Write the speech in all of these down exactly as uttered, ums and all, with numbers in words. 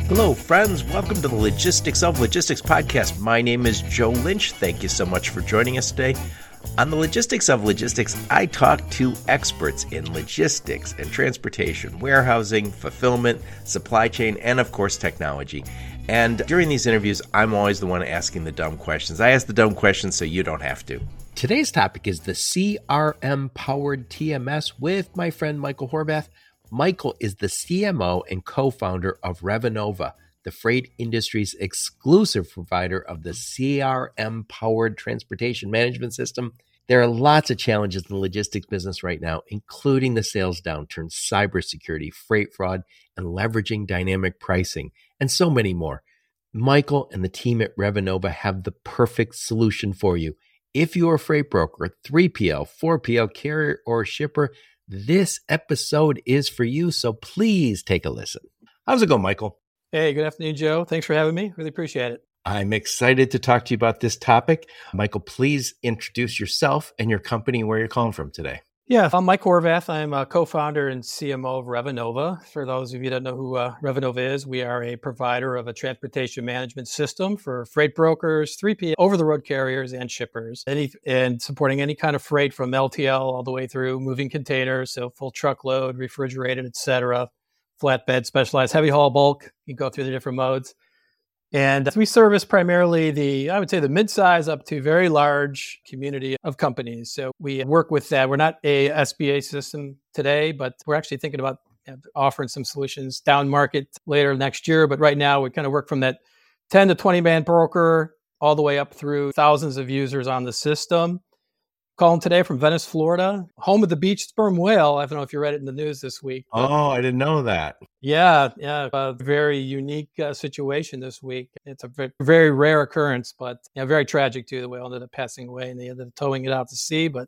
Hello, friends. Welcome to the Logistics of Logistics podcast. My name is Joe Lynch. Thank you so much for joining us today. On the Logistics of Logistics, I talk to experts in logistics and transportation, warehousing, fulfillment, supply chain, and of course, technology. And during these interviews, I'm always the one asking the dumb questions. I ask the dumb questions so you don't have to. Today's topic is the C R M-powered T M S with my friend Michael Horvath. Michael is the C M O and co-founder of Revenova, the freight industry's exclusive provider of the C R M-powered transportation management system. There are lots of challenges in the logistics business right now, including the sales downturn, cybersecurity, freight fraud, and leveraging dynamic pricing, and so many more. Michael and the team at Revenova have the perfect solution for you. If you're a freight broker, three P L, four P L carrier, or shipper, this episode is for you, so please take a listen. How's it going, Michael? Hey, good afternoon, Joe. Thanks for having me. Really appreciate it. I'm excited to talk to you about this topic. Michael, please introduce yourself and your company and where you're calling from today. Yeah, I'm Mike Horvath. I'm a co-founder and C M O of Revenova. For those of you that don't know who uh, Revenova is, we are a provider of a transportation management system for freight brokers, three P L, over-the-road carriers, and shippers, any, and supporting any kind of freight from L T L all the way through moving containers, so full truckload, refrigerated, et cetera, flatbed, specialized, heavy haul, bulk. You go through the different modes. And we service primarily the, I would say the mid-size up to very large community of companies. So we work with that. We're not a S B A system today, but we're actually thinking about offering some solutions down market later next year. But right now we kind of work from that ten to twenty man broker all the way up through thousands of users on the system. Calling today from Venice, Florida, home of the beach sperm whale. I don't know if you read it in the news this week. Oh, I didn't know that. Yeah, yeah, a very unique uh, situation this week. It's a very, very rare occurrence, but you know, very tragic too. The whale ended up passing away, and they ended up towing it out to sea. But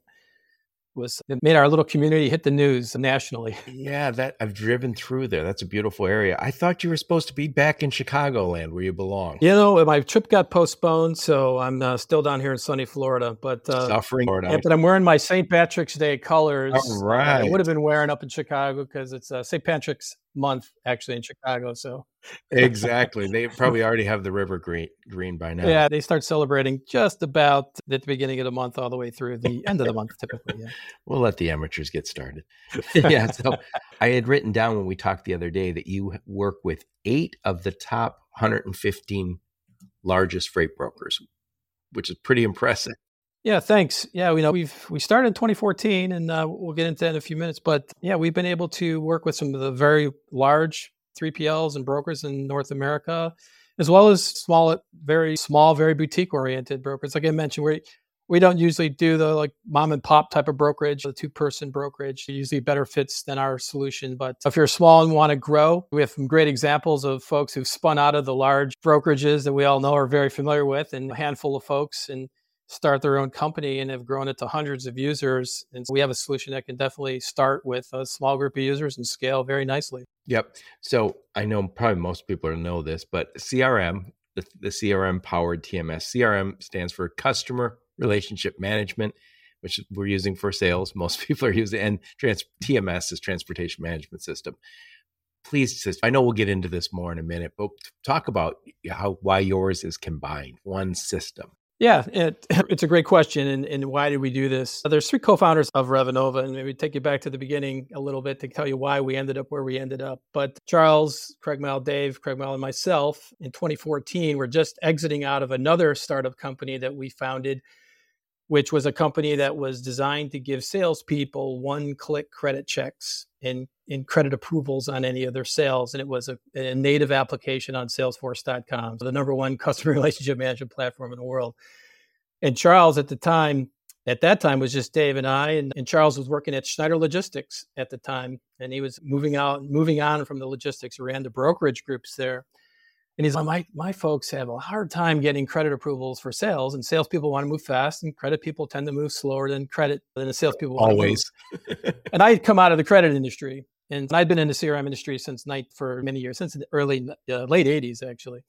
it was it made our little community hit the news nationally. Yeah, that I've driven through there. That's a beautiful area. I thought you were supposed to be back in Chicagoland where you belong. You know, my trip got postponed, so I'm uh, still down here in sunny Florida. But uh, suffering, yeah, but I'm wearing my Saint Patrick's Day colors. All right, uh, I would have been wearing up in Chicago because it's uh, Saint Patrick's month actually in Chicago. So exactly, they probably already have the river green green by now. Yeah, they start celebrating just about at the beginning of the month all the way through the end of the month typically. Yeah. We'll let the amateurs get started. Yeah, so I had written down when we talked the other day that you work with eight of the top one hundred fifteen largest freight brokers, which is pretty impressive. Yeah, thanks. Yeah, we know we've we started in twenty fourteen, and uh, we'll get into that in a few minutes. But yeah, we've been able to work with some of the very large three P Ls and brokers in North America, as well as small, very small, very boutique-oriented brokers. Like I mentioned, we we don't usually do the like mom and pop type of brokerage, the two-person brokerage. It usually better fits than our solution. But if you're small and want to grow, we have some great examples of folks who've spun out of the large brokerages that we all know are very familiar with, and a handful of folks and start their own company and have grown it to hundreds of users. And so we have a solution that can definitely start with a small group of users and scale very nicely. Yep. So I know probably most people know this, but C R M, the, the C R M powered T M S, C R M stands for Customer Relationship Management, which we're using for sales. Most people are using, and trans, T M S is Transportation Management System. Please, just, I know we'll get into this more in a minute, but talk about how why yours is combined, one system. Yeah, it, it's a great question. And, and why did we do this? There's three co-founders of Revenova, and maybe take you back to the beginning a little bit to tell you why we ended up where we ended up. But Charles, Craig Mel, Dave, Craig Mel, and myself in twenty fourteen were just exiting out of another startup company that we founded, which was a company that was designed to give salespeople one-click credit checks and, and credit approvals on any of their sales. And it was a, a native application on Salesforce dot com, the number one customer relationship management platform in the world. And Charles at the time, at that time was just Dave and I, and, and Charles was working at Schneider Logistics at the time. And he was moving out, moving on from the logistics, ran the brokerage groups there. And he's like, my, my folks have a hard time getting credit approvals for sales, and salespeople want to move fast, and credit people tend to move slower than credit than the salespeople want always. To move. And I had come out of the credit industry, and I'd been in the C R M industry since night for many years, since the early uh, late eighties actually.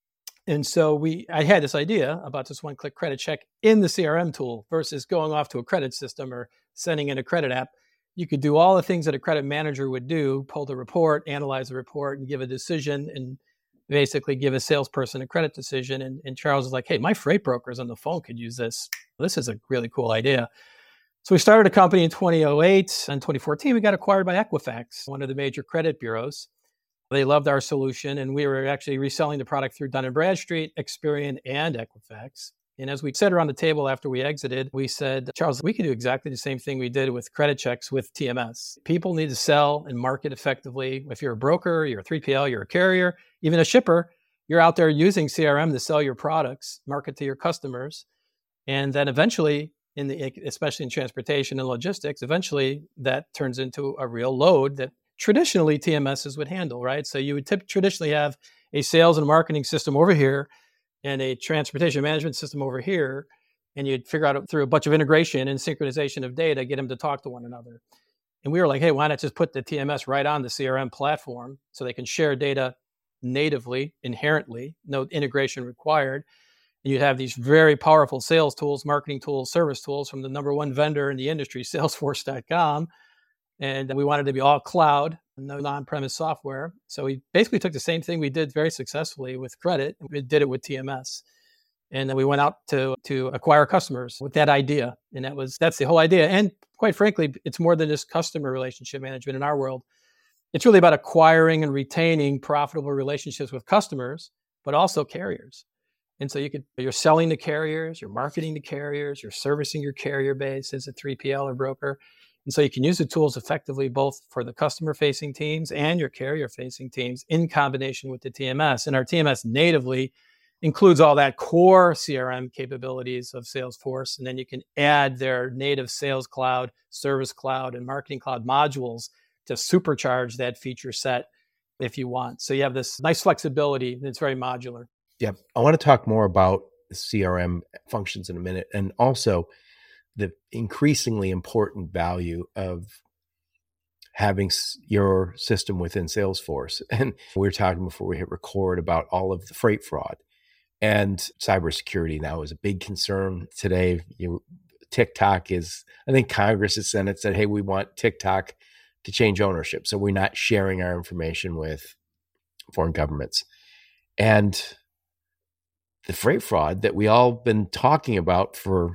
And so we, I had this idea about this one-click credit check in the C R M tool versus going off to a credit system or sending in a credit app. You could do all the things that a credit manager would do: pull the report, analyze the report, and give a decision, and basically give a salesperson a credit decision. And, and Charles was like, hey, my freight brokers on the phone could use this. This is a really cool idea. So we started a company in twenty oh eight. In twenty fourteen, we got acquired by Equifax, one of the major credit bureaus. They loved our solution, and we were actually reselling the product through Dun and Bradstreet, Experian, and Equifax. And as we sat around the table after we exited, we said, Charles, we could do exactly the same thing we did with credit checks with T M S. People need to sell and market effectively. If you're a broker, you're a three P L, you're a carrier, even a shipper, you're out there using C R M to sell your products, market to your customers. And then eventually, in the, especially in transportation and logistics, eventually that turns into a real load that traditionally T M Ss would handle, right? So you would tip, traditionally have a sales and marketing system over here and a transportation management system over here, and you'd figure out through a bunch of integration and synchronization of data, get them to talk to one another. And we were like, hey, why not just put the T M S right on the C R M platform so they can share data natively, inherently, no integration required. And you'd have these very powerful sales tools, marketing tools, service tools from the number one vendor in the industry, Salesforce dot com. And we wanted to be all cloud, no on-premise software. So we basically took the same thing we did very successfully with credit, and we did it with T M S. And then we went out to to acquire customers with that idea. And that was that's the whole idea. And quite frankly, it's more than just customer relationship management in our world. It's really about acquiring and retaining profitable relationships with customers, but also carriers. And so you could, you're selling to carriers, you're marketing to carriers, you're servicing your carrier base as a three P L or broker. And so you can use the tools effectively both for the customer-facing teams and your carrier-facing teams in combination with the T M S. And our T M S natively includes all that core C R M capabilities of Salesforce. And then you can add their native Sales Cloud, Service Cloud, and Marketing Cloud modules to supercharge that feature set if you want. So you have this nice flexibility that's very modular. Yeah, I want to talk more about the C R M functions in a minute, and also the increasingly important value of having your system within Salesforce. And we were talking before we hit record about all of the freight fraud, and cybersecurity now is a big concern today. You, TikTok is, I think Congress has sent it, said, hey, we want TikTok to change ownership. So we're not sharing our information with foreign governments. And the freight fraud that we all been talking about for,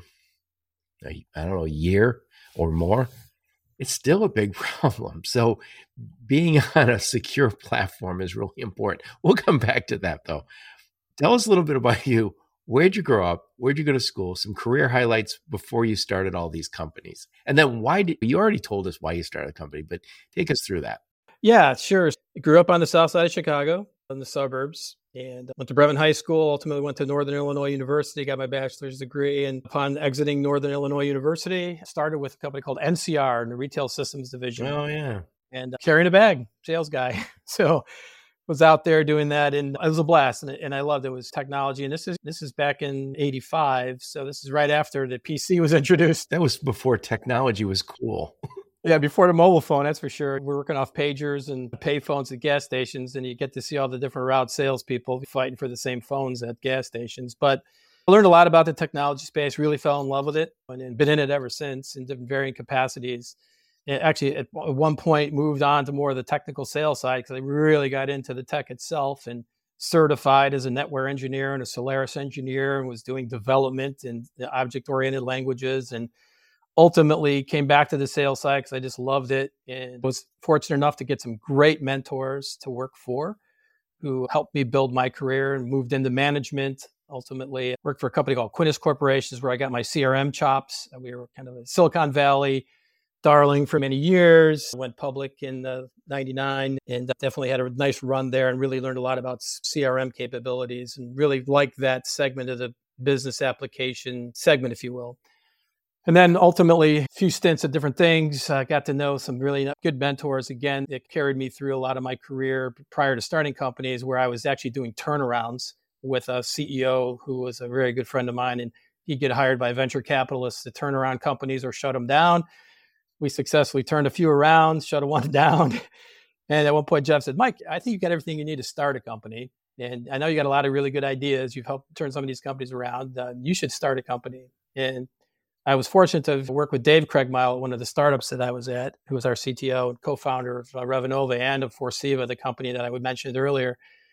I don't know, a year or more, it's still a big problem. So being on a secure platform is really important. We'll come back to that though. Tell us a little bit about you. Where'd you grow up? Where'd you go to school? Some career highlights before you started all these companies. And then why did, you already told us why you started the company, but take us through that. Yeah, sure. I grew up on the south side of Chicago, in the suburbs, and went to Brevin High School, ultimately went to Northern Illinois University, got my bachelor's degree. And upon exiting Northern Illinois University, started with a company called N C R in the Retail Systems Division. Oh, yeah. And uh, carrying a bag, sales guy. So was out there doing that, and it was a blast, and, and I loved it. It was technology, and this is this is back in eighty-five, so this is right after the P C was introduced. That was before technology was cool. Yeah, before the mobile phone, that's for sure. We're working off pagers and pay phones at gas stations, and you get to see all the different route salespeople fighting for the same phones at gas stations. But I learned a lot about the technology space, really fell in love with it, and been in it ever since in different varying capacities. And actually, at one point, moved on to more of the technical sales side because I really got into the tech itself and certified as a NetWare engineer and a Solaris engineer, and was doing development in object-oriented languages, and ultimately came back to the sales side because I just loved it, and was fortunate enough to get some great mentors to work for who helped me build my career, and moved into management. Ultimately, I worked for a company called Quintus Corporation, where I got my C R M chops. We were kind of a Silicon Valley darling for many years, went public in uh, ninety-nine, and definitely had a nice run there, and really learned a lot about C R M capabilities, and really liked that segment of the business application segment, if you will. And then ultimately, a few stints at different things. I got to know some really good mentors. Again, it carried me through a lot of my career prior to starting companies, where I was actually doing turnarounds with a C E O who was a very good friend of mine. And he'd get hired by venture capitalists to turn around companies or shut them down. We successfully turned a few around, shut one down. And at one point, Jeff said, Mike, I think you got everything you need to start a company. And I know you got a lot of really good ideas. You've helped turn some of these companies around. Uh, you should start a company. And I was fortunate to work with Dave Craigmile at one of the startups that I was at, who was our C T O and co-founder of uh, Revenova and of Forceva, the company that I mentioned earlier.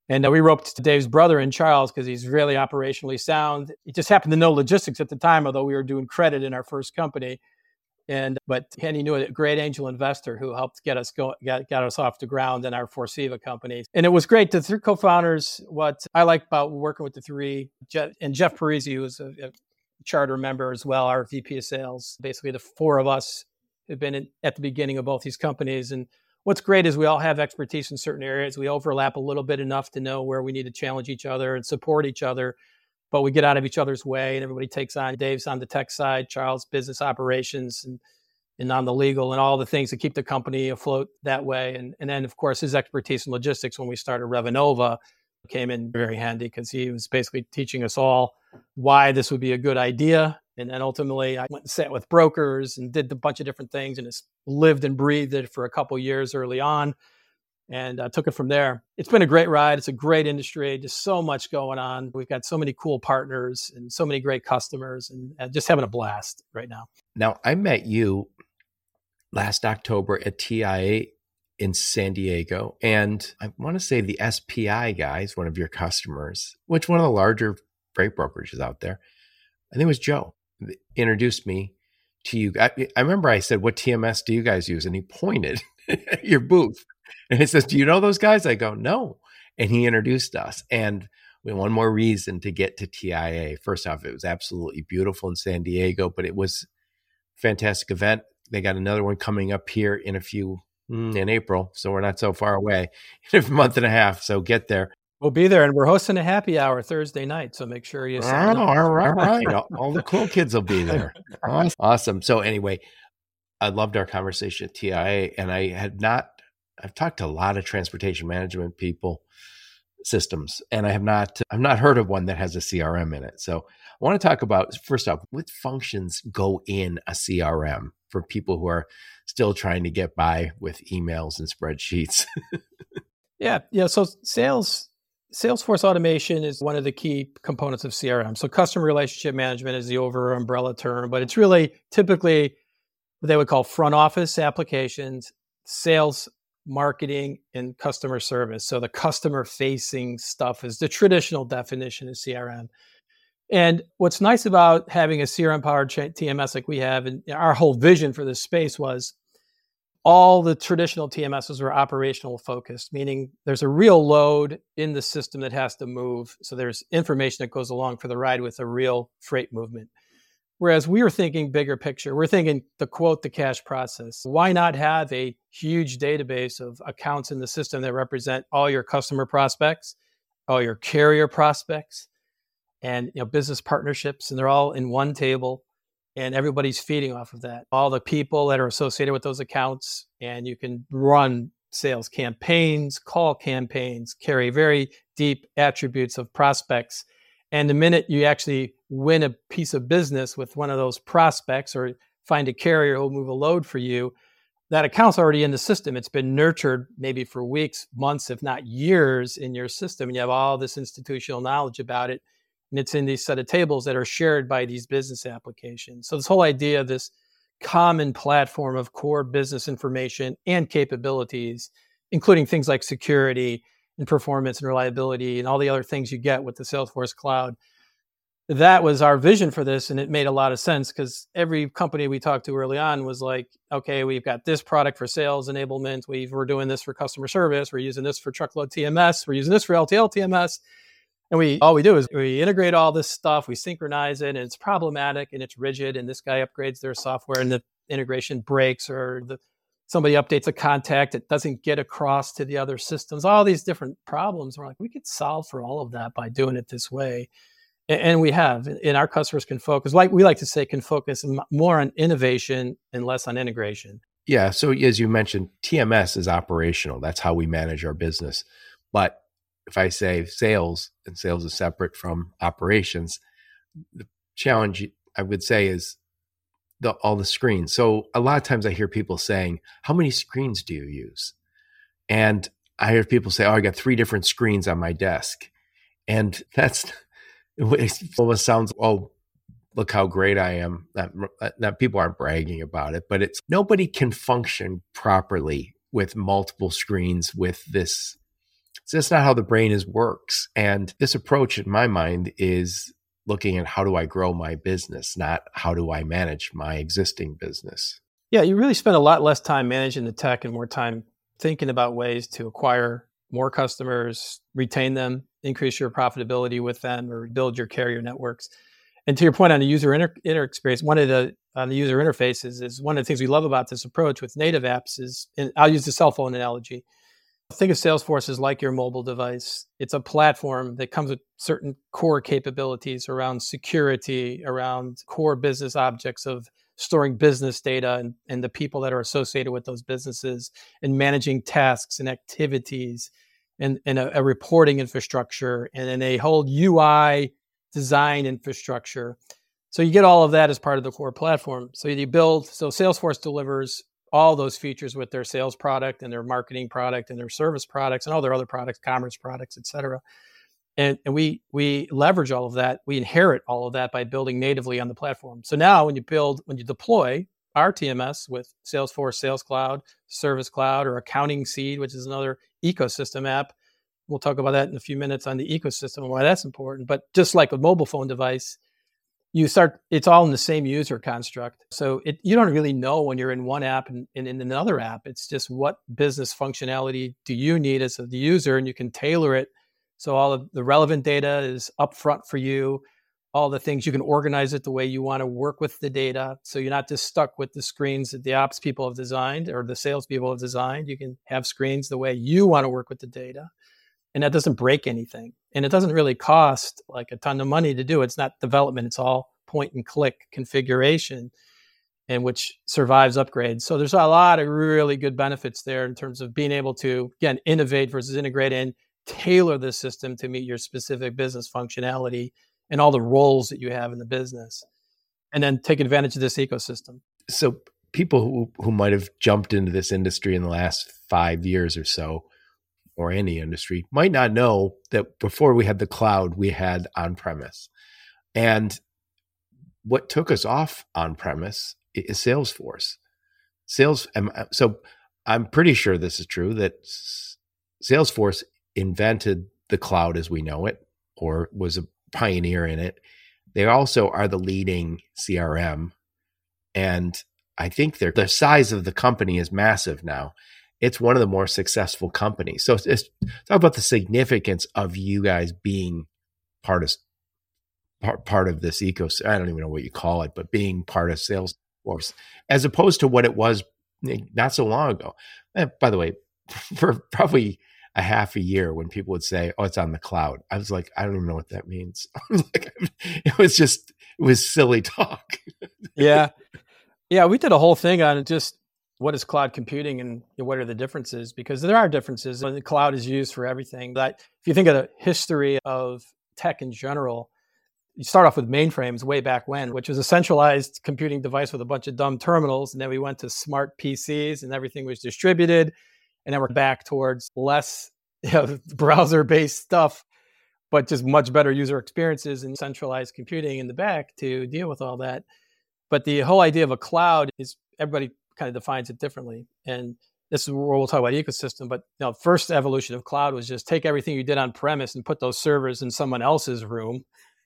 And uh, we roped Dave's brother in, Charles, because he's really operationally sound. He just happened to know logistics at the time, although we were doing credit in our first company. And but and he knew a great angel investor who helped get us go got, got us off the ground in our Forceva company. And it was great. The three co-founders, what I like about working with the three, Jeff, and Jeff Parisi, who was a, a charter member as well, our V P of sales. Basically, the four of us have been in, at the beginning of both these companies. And what's great is we all have expertise in certain areas. We overlap a little bit enough to know where we need to challenge each other and support each other. But we get out of each other's way and everybody takes on. Dave's on the tech side, Charles business operations, and, and on the legal and all the things that keep the company afloat that way. And, and then, of course, his expertise in logistics when we started Revenova came in very handy because he was basically teaching us all why this would be a good idea. And then ultimately, I went and sat with brokers and did a bunch of different things and just lived and breathed it for a couple of years early on. And uh, took it from there. It's been a great ride. It's a great industry. Just so much going on. We've got so many cool partners and so many great customers, and, and just having a blast right now. Now, I met you last October at T I A in San Diego. And I want to say the S P I guys, one of your customers, which one of the larger freight brokerages out there, I think it was Joe, introduced me to you. I, I remember I said, what T M S do you guys use? And he pointed at your booth. And he says, do you know those guys? I go, no. And he introduced us. And we had one more reason to get to T I A. First off, it was absolutely beautiful in San Diego, but it was a fantastic event. They got another one coming up here in a few, in April. So we're not so far away, in a month and a half. So get there. We'll be there. And we're hosting a happy hour Thursday night. So make sure you sign oh, up. All right. All, right. all, all the cool kids will be there. Awesome. So anyway, I loved our conversation at T I A. And I had not, I've talked to a lot of transportation management people, systems, and I have not, I've not heard of one that has a C R M in it. So I want to talk about, first off, what functions go in a C R M for people who are still trying to get by with emails and spreadsheets? yeah. Yeah. So sales, Salesforce automation is one of the key components of C R M. So customer relationship management is the over umbrella term, but it's really typically what they would call front office applications, sales, marketing, and customer service. So the customer facing stuff is the traditional definition of C R M. And what's nice about having a C R M powered T M S like we have, and our whole vision for this space was all the traditional T M Ss were operational focused, meaning there's a real load in the system that has to move. So there's information that goes along for the ride with a real freight movement. Whereas we were thinking bigger picture. We're thinking the quote to cash process. Why not have a huge database of accounts in the system that represent all your customer prospects, all your carrier prospects, and you know business partnerships, and they're all in one table, and everybody's feeding off of that. All the people that are associated with those accounts, and you can run sales campaigns, call campaigns, carry very deep attributes of prospects. And the minute you actually win a piece of business with one of those prospects or find a carrier who will move a load for you, that account's already in the system. It's been nurtured maybe for weeks, months, if not years in your system. And you have all this institutional knowledge about it. And it's in these set of tables that are shared by these business applications. So this whole idea of this common platform of core business information and capabilities, including things like security and performance and reliability and all the other things you get with the Salesforce cloud. That was our vision for this. And it made a lot of sense because every company we talked to early on was like, okay, we've got this product for sales enablement. We've, we're doing this for customer service. We're using this for truckload T M S. We're using this for L T L T M S. And we all we do is we integrate all this stuff. We synchronize it, and it's problematic and it's rigid. And this guy upgrades their software and the integration breaks, or the somebody updates a contact that doesn't get across to the other systems, all these different problems. We're like, we could solve for all of that by doing it this way. And we have, and our customers can focus, like we like to say, can focus more on innovation and less on integration. Yeah. So as you mentioned, T M S is operational. That's how we manage our business. But if I say sales, and sales is separate from operations, the challenge I would say is the, all the screens. So a lot of times I hear people saying, how many screens do you use? And I hear people say, oh, I got three different screens on my desk. And that's, it almost sounds, oh, look how great I am. That, that people aren't bragging about it, but it's nobody can function properly with multiple screens with this So that's not how the brain is works. And this approach, in my mind, is looking at how do I grow my business, not how do I manage my existing business. Yeah, you really spend a lot less time managing the tech and more time thinking about ways to acquire more customers, retain them, increase your profitability with them, or build your carrier networks. And to your point on the user inter, inter experience, one of the on the user interfaces is one of the things we love about this approach with native apps is, and I'll use the cell phone analogy. Think of Salesforce as like your mobile device. It's a platform that comes with certain core capabilities around security, around core business objects of storing business data and, and the people that are associated with those businesses, and managing tasks and activities, and, and a, a reporting infrastructure, and then a whole U I design infrastructure. So you get all of that as part of the core platform. So you build, so Salesforce delivers all those features with their sales product and their marketing product and their service products and all their other products, commerce products, et cetera. And, and we we leverage all of that. We inherit all of that by building natively on the platform. So now when you build, when you deploy our T M S with Salesforce Sales Cloud, Service Cloud, or Accounting Seed, which is another ecosystem app, we'll talk about that in a few minutes on the ecosystem and why that's important. But just like a mobile phone device, you start, it's all in the same user construct. So it, you don't really know when you're in one app and, and in another app. It's just what business functionality do you need as the user, and you can tailor it. So all of the relevant data is upfront for you. All the things, you can organize it the way you want to work with the data. So you're not just stuck with the screens that the ops people have designed or the sales people have designed. You can have screens the way you want to work with the data. And that doesn't break anything. And it doesn't really cost like a ton of money to do. It's not development. It's all point and click configuration, and which survives upgrades. So there's a lot of really good benefits there in terms of being able to, again, innovate versus integrate and tailor the system to meet your specific business functionality and all the roles that you have in the business, and then take advantage of this ecosystem. So people who, who might have jumped into this industry in the last five years or so, or any industry, might not know that before we had the cloud, we had on-premise. And what took us off on-premise is Salesforce. Sales. So I'm pretty sure this is true, that Salesforce invented the cloud as we know it, or was a pioneer in it. They also are the leading C R M. And I think they're, the size of the company is massive now. It's one of the more successful companies. So it's, it's, talk about the significance of you guys being part of part, part of this ecosystem. I don't even know what you call it, but being part of Salesforce, as opposed to what it was not so long ago. And by the way, for probably a half a year, when people would say, "Oh, it's on the cloud," I was like, I don't even know what that means. I was like, it was just, it was silly talk. Yeah. Yeah. We did a whole thing on just what is cloud computing and what are the differences, because there are differences. The cloud is used for everything. But if you think of the history of tech in general, you start off with mainframes way back when, which was a centralized computing device with a bunch of dumb terminals. And then we went to smart P Cs and everything was distributed. And then we're back towards less, you know, browser-based stuff, but just much better user experiences and centralized computing in the back to deal with all that. But the whole idea of a cloud is, everybody kind of defines it differently. And this is where we'll talk about ecosystem. But you know, first evolution of cloud was just take everything you did on premise and put those servers in someone else's room.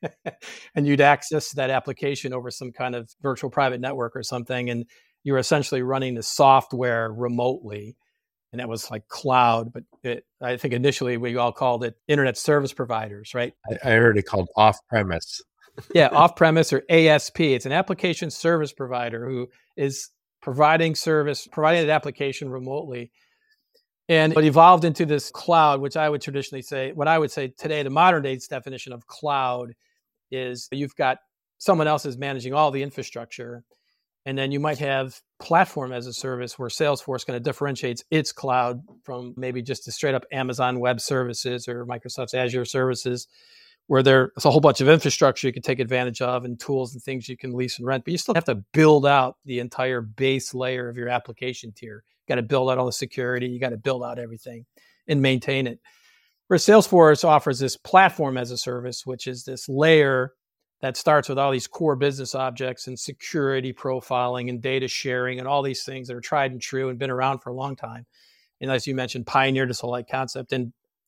And you'd access that application over some kind of virtual private network or something. And you're essentially running the software remotely. And that was like cloud. But it, I think initially we all called it internet service providers, right? I, I heard it called off-premise. Yeah, off-premise, or A S P. It's an application service provider who is providing service, providing that application remotely. And it evolved into this cloud, which I would traditionally say, what I would say today, the modern day's definition of cloud is you've got someone else is managing all the infrastructure. And then you might have platform as a service, where Salesforce kind of differentiates its cloud from maybe just a straight up Amazon Web Services or Microsoft's Azure services, where there's a whole bunch of infrastructure you can take advantage of and tools and things you can lease and rent, but you still have to build out the entire base layer of your application tier. You got to build out all the security. You got to build out everything and maintain it. Where Salesforce offers this platform as a service, which is this layer that starts with all these core business objects and security profiling and data sharing and all these things that are tried and true and been around for a long time. And as you mentioned, pioneered this whole like concept. And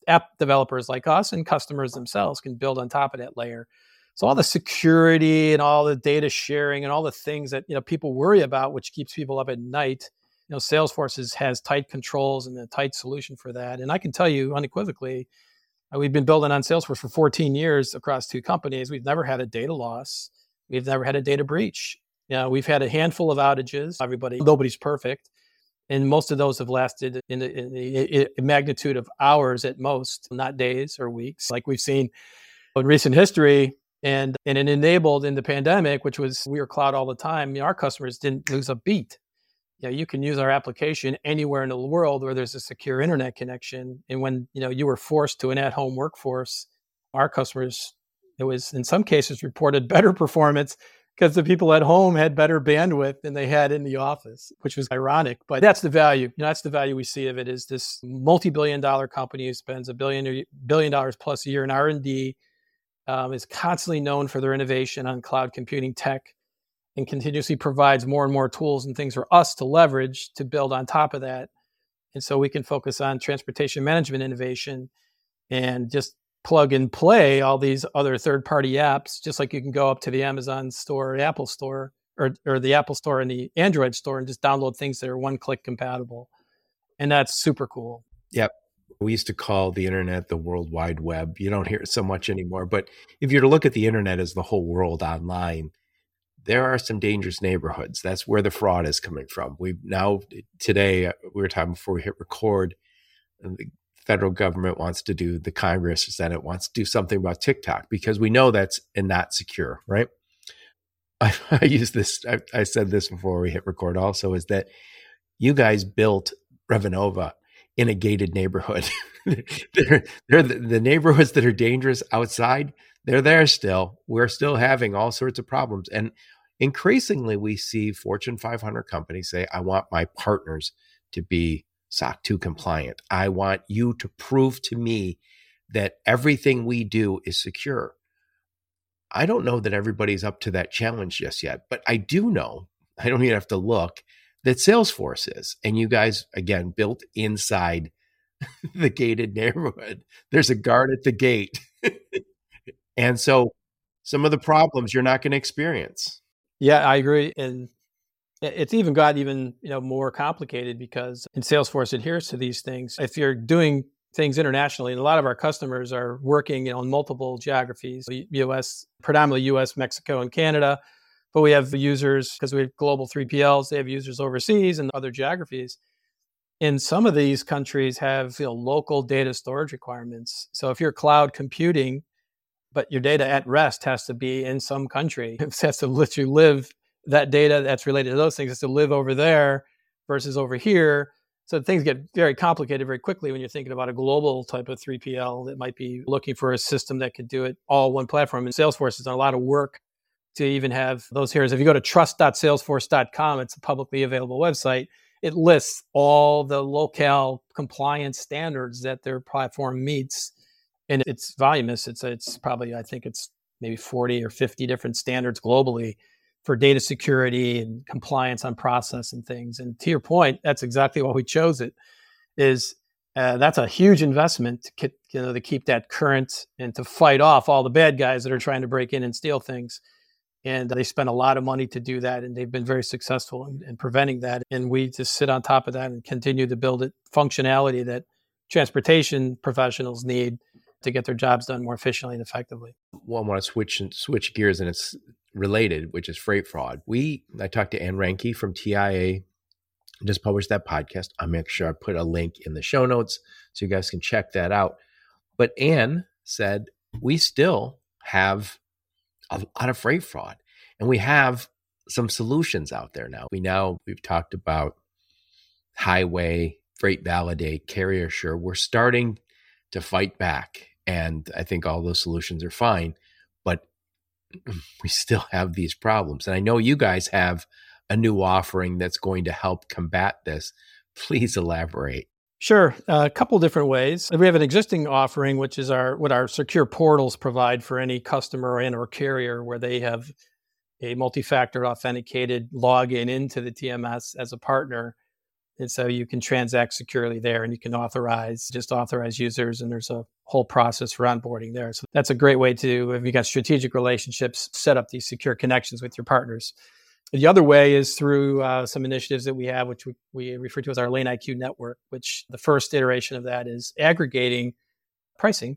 app developers like us and customers themselves can build on top of that layer. So all the security and all the data sharing and all the things that, you know, people worry about, which keeps people up at night, you know, Salesforce is, has tight controls and a tight solution for that. And I can tell you unequivocally, uh, we've been building on Salesforce for fourteen years across two companies. We've never had a data loss. We've never had a data breach. You know, we've had a handful of outages. Everybody, nobody's perfect. And most of those have lasted in the, in the magnitude of hours at most, not days or weeks, like we've seen in recent history. And, and it enabled in the pandemic, which was we were cloud all the time. You know, our customers didn't lose a beat. You know, you can use our application anywhere in the world where there's a secure internet connection. And when, you know, you were forced to an at-home workforce, our customers, it was in some cases reported better performance because the people at home had better bandwidth than they had in the office, which was ironic. But that's the value. You know, that's the value we see of it is this multi-billion dollar company who spends a billion billion dollars plus a year in R and D, um, is constantly known for their innovation on cloud computing tech, and continuously provides more and more tools and things for us to leverage to build on top of that. And so we can focus on transportation management innovation and just plug and play all these other third-party apps, just like you can go up to the Amazon store or Apple store or, or the Apple store and the Android store and just download things that are one-click compatible. And that's super cool. Yep. We used to call the internet the World Wide Web. You don't hear it so much anymore. But if you're to look at the internet as the whole world online, there are some dangerous neighborhoods. That's where the fraud is coming from. We've now, today, we were talking before we hit record, the federal government wants to do, the Congress, the Senate wants to do something about TikTok because we know that's and not secure, right? I, I use this, I, I said this before we hit record also, is that you guys built Revenova in a gated neighborhood. they're they're the, the neighborhoods that are dangerous outside. They're there still. We're still having all sorts of problems. And increasingly, we see Fortune five hundred companies say, I want my partners to be S O C two compliant. I want you to prove to me that everything we do is secure. I don't know that everybody's up to that challenge just yet, but I do know, I don't even have to look, that Salesforce is. And you guys, again, built inside the gated neighborhood. There's a guard at the gate. And so some of the problems you're not going to experience. Yeah, I agree. And it's even got even, you know, more complicated because in Salesforce adheres to these things. If you're doing things internationally, and a lot of our customers are working, you know, in multiple geographies, U S, predominantly U S, Mexico, and Canada. But we have users, because we have global three P Ls, they have users overseas and other geographies. And some of these countries have, you know, local data storage requirements. So if you're cloud computing, but your data at rest has to be in some country, it has to literally live, that data that's related to those things has to live over there versus over here. So things get very complicated very quickly when you're thinking about a global type of three P L that might be looking for a system that could do it all one platform. And Salesforce has done a lot of work to even have those here. If you go to trust dot salesforce dot com, it's a publicly available website. It lists all the locale compliance standards that their platform meets. And it's voluminous. It's it's probably, I think it's maybe forty or fifty different standards globally for data security and compliance on process and things. And to your point, that's exactly why we chose it, is uh, that's a huge investment to, keep, you know, to keep that current and to fight off all the bad guys that are trying to break in and steal things. And they spend a lot of money to do that, and they've been very successful in, in preventing that. And we just sit on top of that and continue to build it functionality that transportation professionals need to get their jobs done more efficiently and effectively. Well, I want to switch switch gears, and it's related, which is freight fraud. We I talked to Ann Reinke from T I A, just published that podcast. I'll make sure I put a link in the show notes so you guys can check that out. But Ann said we still have a lot of freight fraud, and we have some solutions out there now. We now, we've talked about Highway, Freight Validate, Carrier Sure. We're starting to fight back, and I think all those solutions are fine, but we still have these problems. And I know you guys have a new offering that's going to help combat this. Please elaborate. Sure. Uh, a couple different ways. We have an existing offering, which is our what our secure portals provide for any customer and or carrier, where they have a multi-factor authenticated login into the T M S as a partner. And so you can transact securely there, and you can authorize, just authorize users, and there's a whole process for onboarding there. So that's a great way to, if you got strategic relationships, set up these secure connections with your partners. The other way is through uh, some initiatives that we have, which we, we refer to as our Lane I Q network, which the first iteration of that is aggregating pricing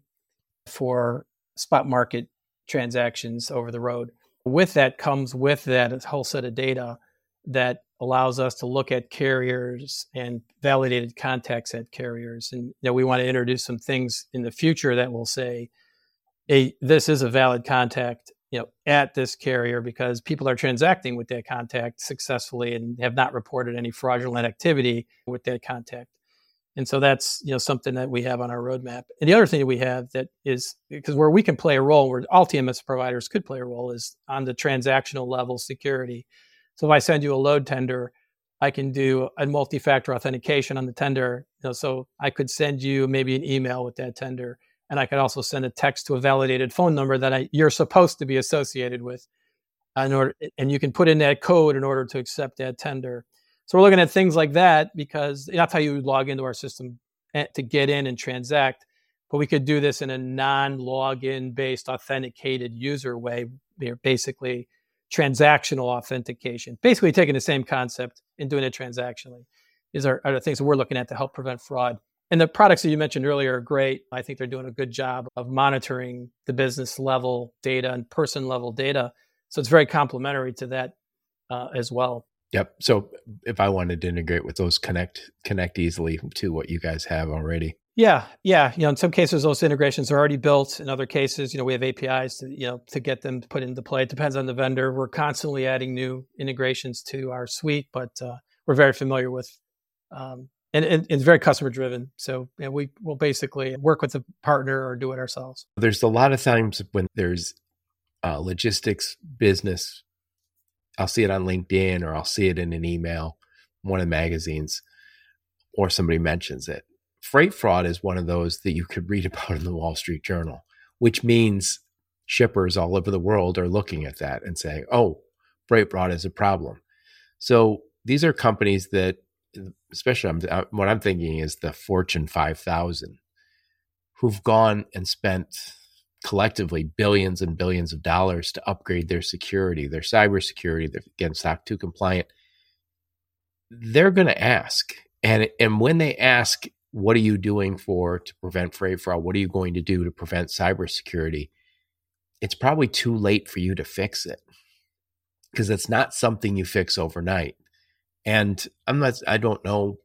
for spot market transactions over the road. With that comes with that a whole set of data that allows us to look at carriers and validated contacts at carriers. And you know, we want to introduce some things in the future that will say, hey, this is a valid contact, you know, at this carrier, because people are transacting with that contact successfully and have not reported any fraudulent activity with that contact. And so that's, you know, something that we have on our roadmap. And the other thing that we have that is, because where we can play a role, where all T M S providers could play a role, is on the transactional level security. So if I send you a load tender, I can do a multi-factor authentication on the tender. You know, so I could send you maybe an email with that tender, and I could also send a text to a validated phone number that I, you're supposed to be associated with, in order, and you can put in that code in order to accept that tender. So we're looking at things like that, because that's how you would log into our system to get in and transact. But we could do this in a non-login based authenticated user way, basically transactional authentication, basically taking the same concept and doing it transactionally, is our, are the things that we're looking at to help prevent fraud. And the products that you mentioned earlier are great. I think they're doing a good job of monitoring the business level data and person level data. So it's very complementary to that uh, as well. Yep. So if I wanted to integrate with those, connect connect easily to what you guys have already. Yeah, yeah. You know, in some cases, those integrations are already built. In other cases, you know, we have A P Is to, you know, to get them put into play. It depends on the vendor. We're constantly adding new integrations to our suite, but uh, we're very familiar with, um, and, and, and it's very customer driven. So you know, we will basically work with a partner or do it ourselves. There's a lot of times when there's uh, logistics business, I'll see it on LinkedIn, or I'll see it in an email, one of the magazines, or somebody mentions it. Freight fraud is one of those that you could read about in the Wall Street Journal, which means shippers all over the world are looking at that and saying, oh, freight fraud is a problem. So these are companies that, especially I'm, what I'm thinking is the Fortune five thousand, who've gone and spent collectively billions and billions of dollars to upgrade their security, their cybersecurity, they're, again, S O C two compliant. They're going to ask. And, and when they ask, what are you doing for to prevent freight fraud? What are you going to do to prevent cybersecurity? It's probably too late for you to fix it, because it's not something you fix overnight. And I'm not, I don't know,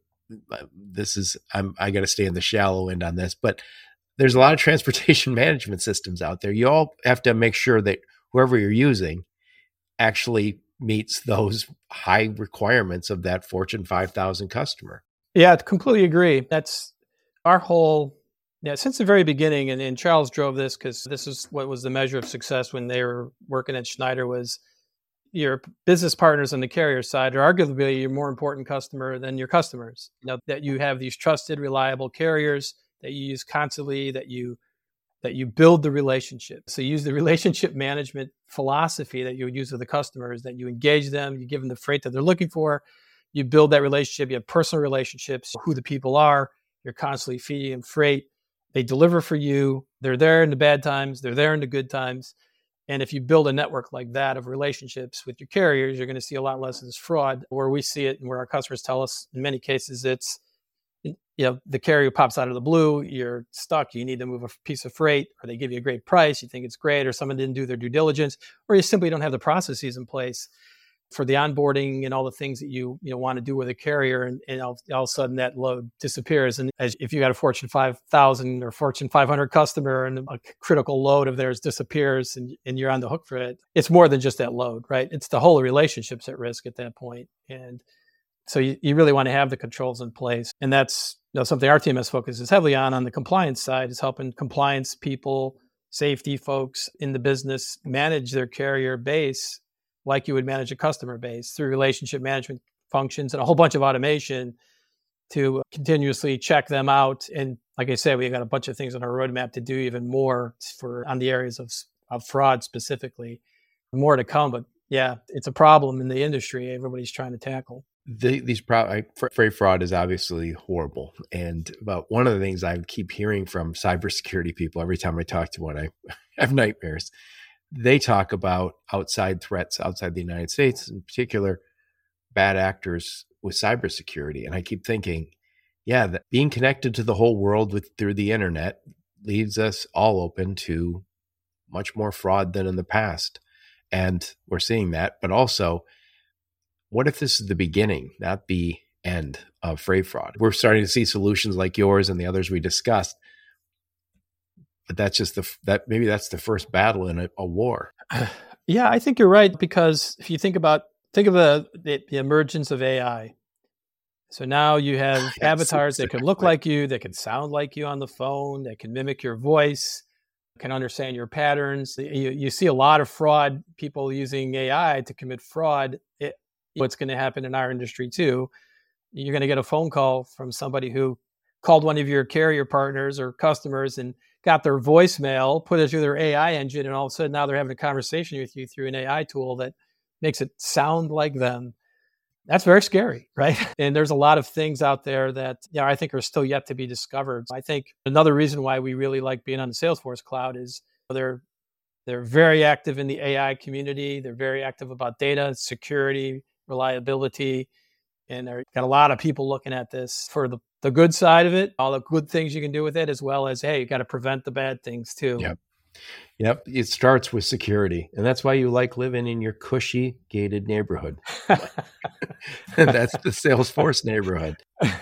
this is, I'm, I got to stay in the shallow end on this, but there's a lot of transportation management systems out there. You all have to make sure that whoever you're using actually meets those high requirements of that Fortune five thousand customer. Yeah, I completely agree. That's our whole, yeah, since the very beginning, and, and Charles drove this because this is what was the measure of success when they were working at Schneider, was your business partners on the carrier side are arguably your more important customer than your customers. You know, that you have these trusted, reliable carriers that you use constantly, that you that you build the relationship. So you use the relationship management philosophy that you would use with the customers, that you engage them, you give them the freight that they're looking for, you build that relationship, you have personal relationships, who the people are, you're constantly feeding them freight, they deliver for you, they're there in the bad times, they're there in the good times. And if you build a network like that of relationships with your carriers, you're going to see a lot less of this fraud. Where we see it and where our customers tell us, in many cases, it's, you know, the carrier pops out of the blue, you're stuck, you need to move a piece of freight, or they give you a great price, you think it's great, or someone didn't do their due diligence, or you simply don't have the processes in place for the onboarding and all the things that you you know want to do with a carrier, and, and all, all of a sudden that load disappears. And as if you got a Fortune five thousand or Fortune five hundred customer and a critical load of theirs disappears, and, and you're on the hook for it, it's more than just that load, right? It's the whole relationship's at risk at that point. And so you, you really want to have the controls in place. And that's, you know, something our T M S focuses heavily on on the compliance side, is helping compliance people, safety folks in the business manage their carrier base like you would manage a customer base, through relationship management functions and a whole bunch of automation to continuously check them out. And like I said, we got a bunch of things on our roadmap to do even more for on the areas of, of fraud specifically. More to come, but yeah, it's a problem in the industry everybody's trying to tackle. The, these pro- freight fraud is obviously horrible. And but one of the things I keep hearing from cybersecurity people every time I talk to one, I have nightmares. They talk about outside threats outside the United States, in particular, bad actors with cybersecurity. And I keep thinking, yeah, that being connected to the whole world with through the internet leaves us all open to much more fraud than in the past. And we're seeing that. But also, what if this is the beginning, not the end of freight fraud? We're starting to see solutions like yours and the others we discussed. But that's just the, that maybe that's the first battle in a, a war. Yeah, I think you're right. Because if you think about, think of the, the, the emergence of A I. So now you have avatars that can look like you, that can sound like you on the phone, that can mimic your voice, can understand your patterns. You, you see a lot of fraud, people using A I to commit fraud. It, what's going to happen in our industry too. You're going to get a phone call from somebody who called one of your carrier partners or customers and got their voicemail, put it through their A I engine, and all of a sudden now they're having a conversation with you through an A I tool that makes it sound like them. That's very scary, right? And there's a lot of things out there that, yeah, I think are still yet to be discovered. I think another reason why we really like being on the Salesforce cloud is they're they're very active in the A I community. They're very active about data, security, reliability, and they've got a lot of people looking at this for the, the good side of it, all the good things you can do with it, as well as, hey, you got to prevent the bad things too. Yep. Yep. It starts with security. And that's why you like living in your cushy gated neighborhood. That's the Salesforce neighborhood.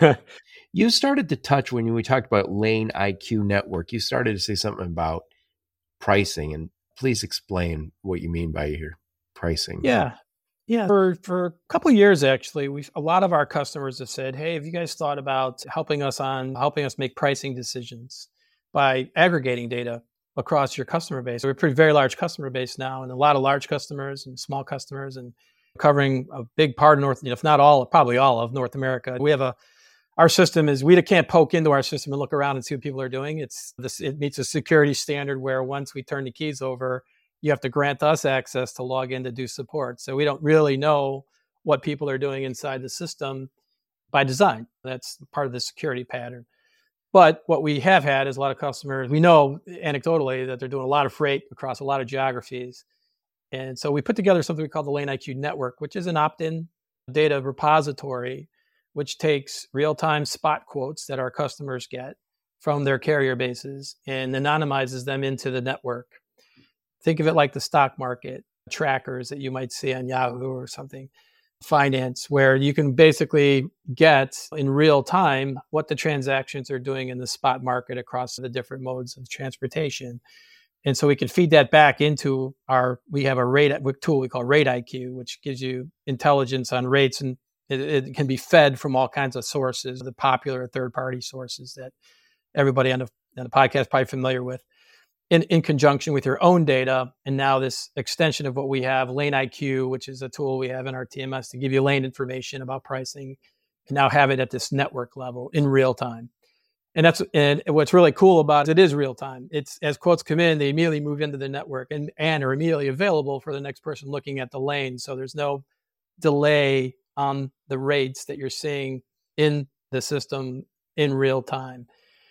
You started to touch when we talked about Lane I Q Network, you started to say something about pricing, and please explain what you mean by your pricing. Yeah. Yeah. For, for a couple of years, actually, we've, a lot of our customers have said, hey, have you guys thought about helping us on helping us make pricing decisions by aggregating data across your customer base? We're a pretty very large customer base now, and a lot of large customers and small customers, and covering a big part of North, if not all, probably all of North America. We have a, our system is, we can't poke into our system and look around and see what people are doing. It's this, it meets a security standard where once we turn the keys over, you have to grant us access to log in to do support. So we don't really know what people are doing inside the system by design. That's part of the security pattern. But what we have had is a lot of customers, we know anecdotally that they're doing a lot of freight across a lot of geographies. And so we put together something we call the Lane I Q Network, which is an opt-in data repository, which takes real-time spot quotes that our customers get from their carrier bases and anonymizes them into the network. Think of it like the stock market trackers that you might see on Yahoo or something. Finance, where you can basically get in real time what the transactions are doing in the spot market across the different modes of transportation. And so we can feed that back into our, we have a rate tool we call Rate I Q, which gives you intelligence on rates, and it, it can be fed from all kinds of sources, the popular third-party sources that everybody on the, on the podcast is probably familiar with. In, in conjunction with your own data. And now this extension of what we have, Lane I Q, which is a tool we have in our T M S to give you lane information about pricing, can now have it at this network level in real time. And that's, and what's really cool about it, it is real time. It's, as quotes come in, they immediately move into the network and, and are immediately available for the next person looking at the lane. So there's no delay on the rates that you're seeing in the system in real time.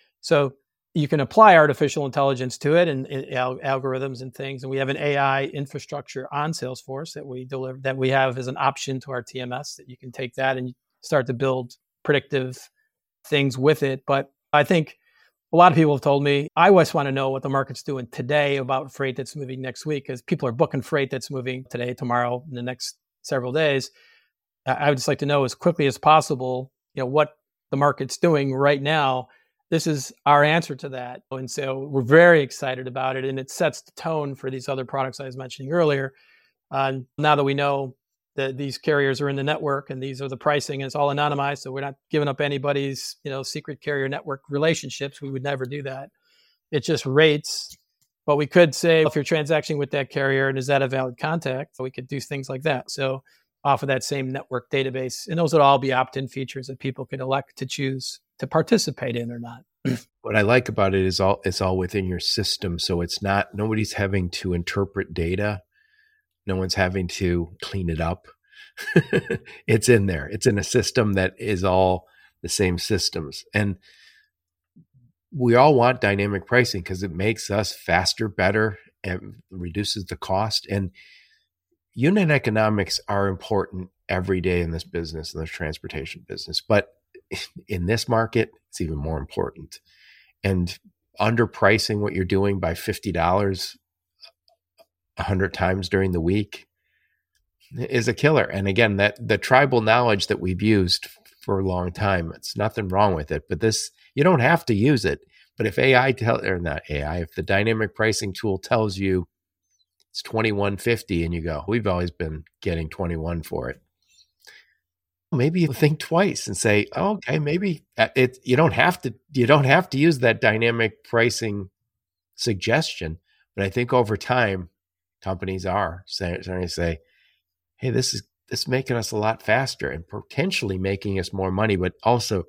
So you can apply artificial intelligence to it and, and al- algorithms and things. And we have an A I infrastructure on Salesforce that we deliver, that we have as an option to our T M S, that you can take that and start to build predictive things with it. But I think a lot of people have told me, I always want to know what the market's doing today about freight that's moving next week, because people are booking freight that's moving today, tomorrow, in the next several days. I would just like to know as quickly as possible, you know, what the market's doing right now. This is our answer to that. And so we're very excited about it. And it sets the tone for these other products I was mentioning earlier. Uh, now that we know that these carriers are in the network and these are the pricing, and it's all anonymized, so we're not giving up anybody's, you know, secret carrier network relationships. We would never do that. It's just rates. But we could say, if you're transacting with that carrier, and is that a valid contact? We could do things like that. So off of that same network database. And those would all be opt-in features that people could elect to choose to participate in or not. What I like about it is all it's all within your system. So it's not, nobody's having to interpret data. No one's having to clean it up. It's in there. It's in a system that is all the same systems. And we all want dynamic pricing because it makes us faster, better, and reduces the cost. And unit economics are important every day in this business, in the transportation business. But in this market, it's even more important. And underpricing what you're doing by fifty dollars a hundred times during the week is a killer. And again, that the tribal knowledge that we've used for a long time, it's nothing wrong with it. But this, you don't have to use it. But if A I tell or not A I, if the dynamic pricing tool tells you it's twenty-one fifty and you go, we've always been getting twenty-one for it. Maybe you think twice and say, oh, okay, maybe it, you don't have to, you don't have to use that dynamic pricing suggestion. But I think over time, companies are starting to say, hey, this is, this is making us a lot faster and potentially making us more money, but also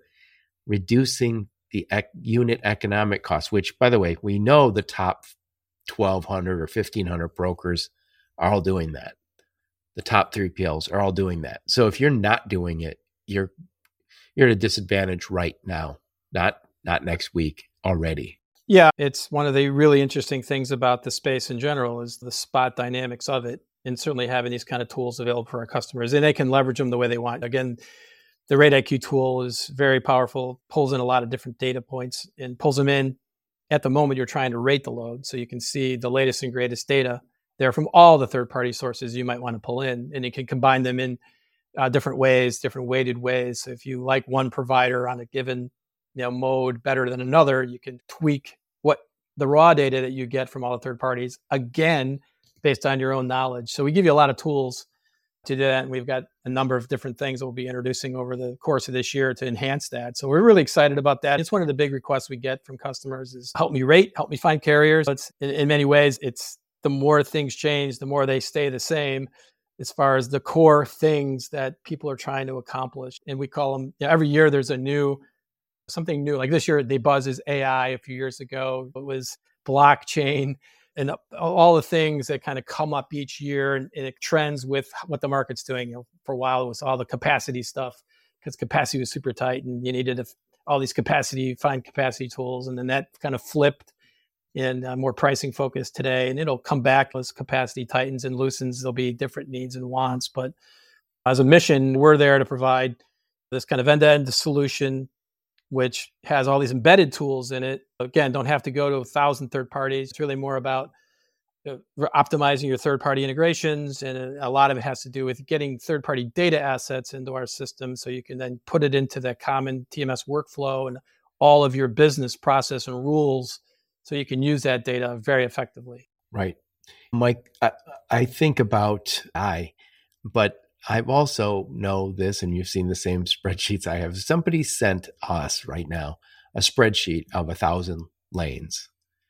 reducing the ec- unit economic costs, which, by the way, we know the top twelve hundred or fifteen hundred brokers are all doing that. The top three P Ls are all doing that. So if you're not doing it, you're you're at a disadvantage right now, not not next week already. Yeah, it's one of the really interesting things about the space in general is the spot dynamics of it, and certainly having these kind of tools available for our customers, and they can leverage them the way they want. Again, the Rate I Q tool is very powerful, pulls in a lot of different data points and pulls them in at the moment you're trying to rate the load. So you can see the latest and greatest data there from all the third-party sources you might want to pull in, and you can combine them in uh, different ways, different weighted ways. So if you like one provider on a given you know, mode better than another, you can tweak what the raw data that you get from all the third parties, again, based on your own knowledge. So we give you a lot of tools to do that, and we've got a number of different things that we'll be introducing over the course of this year to enhance that. So we're really excited about that. It's one of the big requests we get from customers is help me rate, help me find carriers. It's, in, in many ways, it's the more things change, the more they stay the same as far as the core things that people are trying to accomplish. And we call them, you know, every year there's a new, something new. Like this year, the buzz is A I. A few years ago, it was blockchain and all the things that kind of come up each year, and, and it trends with what the market's doing. You know, for a while, it was all the capacity stuff because capacity was super tight and you needed all these capacity, find capacity tools. And then that kind of flipped and uh, more pricing focused today, and it'll come back as capacity tightens and loosens. There'll be different needs and wants, but as a mission, we're there to provide this kind of end-to-end solution, which has all these embedded tools in it. Again, don't have to go to a thousand third parties. It's really more about uh, optimizing your third-party integrations, and a lot of it has to do with getting third-party data assets into our system, so you can then put it into the common T M S workflow and all of your business process and rules, so you can use that data very effectively. Right. Mike, I, I think about I, but I've also know this, and you've seen the same spreadsheets I have. Somebody sent us right now a spreadsheet of a thousand lanes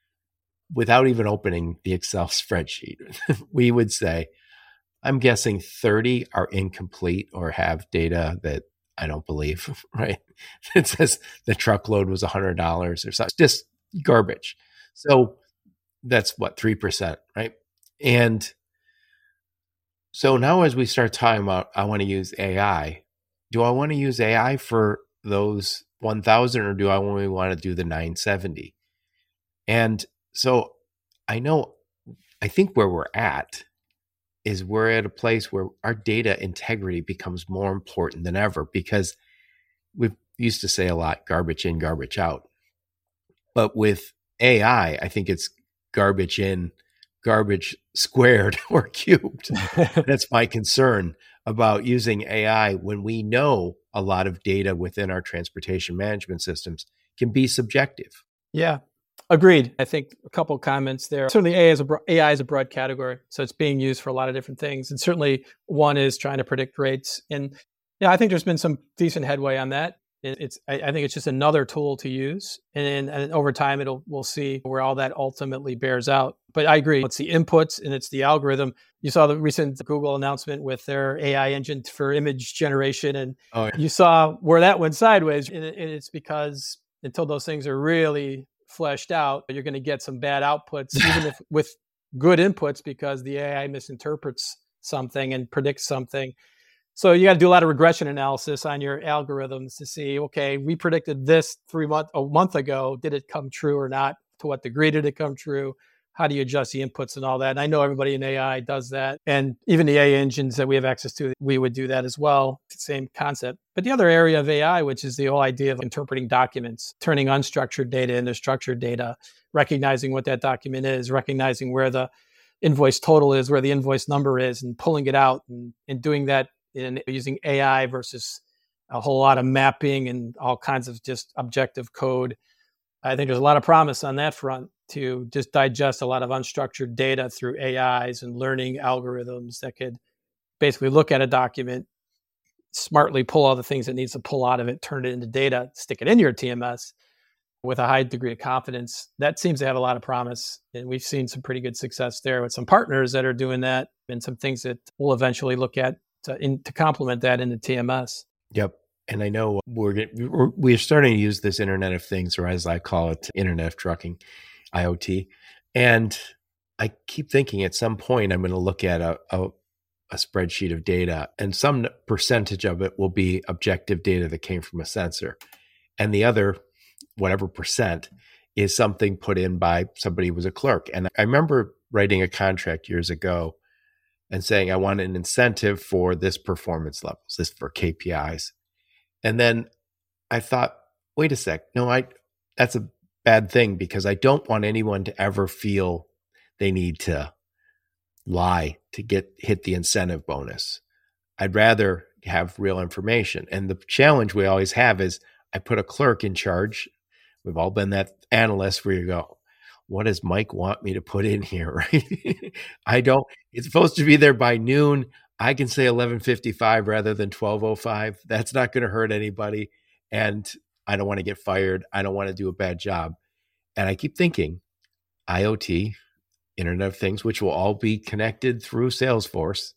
without even opening the Excel spreadsheet. We would say, I'm guessing thirty are incomplete or have data that I don't believe, right? It says the truckload was one hundred dollars or something. Just garbage. So that's what, three percent, right? And so now as we start talking about, I want to use A I, do I want to use A I for those one thousand or do I only want to do the nine seventy? And so I know, I think where we're at is we're at a place where our data integrity becomes more important than ever, because we used to say a lot, garbage in, garbage out. But with A I, I think it's garbage in, garbage squared or cubed. That's my concern about using A I when we know a lot of data within our transportation management systems can be subjective. Yeah, agreed. I think a couple of comments there. Certainly A I, is a, A I is a broad category, so it's being used for a lot of different things. And certainly one is trying to predict rates. And yeah, I think there's been some decent headway on that. It's, I, I think it's just another tool to use, and, and over time, it'll we'll see where all that ultimately bears out. But I agree, it's the inputs and it's the algorithm. You saw the recent Google announcement with their A I engine for image generation, and oh, yeah. You saw where that went sideways. And, it, and it's because until those things are really fleshed out, you're going to get some bad outputs, even if with good inputs, because the A I misinterprets something and predicts something. So you got to do a lot of regression analysis on your algorithms to see, okay, we predicted this three month a month ago. Did it come true or not? To what degree did it come true? How do you adjust the inputs and all that? And I know everybody in A I does that. And even the A I engines that we have access to, we would do that as well. Same concept. But the other area of A I, which is the whole idea of interpreting documents, turning unstructured data into structured data, recognizing what that document is, recognizing where the invoice total is, where the invoice number is, and pulling it out and, and doing that in using A I versus a whole lot of mapping and all kinds of just objective code. I think there's a lot of promise on that front to just digest a lot of unstructured data through A Is and learning algorithms that could basically look at a document, smartly pull all the things it needs to pull out of it, turn it into data, stick it in your T M S with a high degree of confidence. That seems to have a lot of promise. And we've seen some pretty good success there with some partners that are doing that and some things that we'll eventually look at to, in, to complement that in the T M S. Yep. And I know we're, we're we're starting to use this Internet of Things, or as I call it, Internet of Trucking, I O T. And I keep thinking at some point I'm going to look at a, a, a spreadsheet of data, and some percentage of it will be objective data that came from a sensor. And the other, whatever percent, is something put in by somebody who was a clerk. And I remember writing a contract years ago and saying I want an incentive for this performance levels, this for K P Is. And then I thought, wait a sec, no, I that's a bad thing, because I don't want anyone to ever feel they need to lie to get hit the incentive bonus. I'd rather have real information. And the challenge we always have is I put a clerk in charge. We've all been that analyst where you go, what does Mike want me to put in here? Right? I don't, it's supposed to be there by noon. I can say eleven fifty-five rather than twelve oh five. That's not going to hurt anybody. And I don't want to get fired. I don't want to do a bad job. And I keep thinking I O T, Internet of Things, which will all be connected through Salesforce,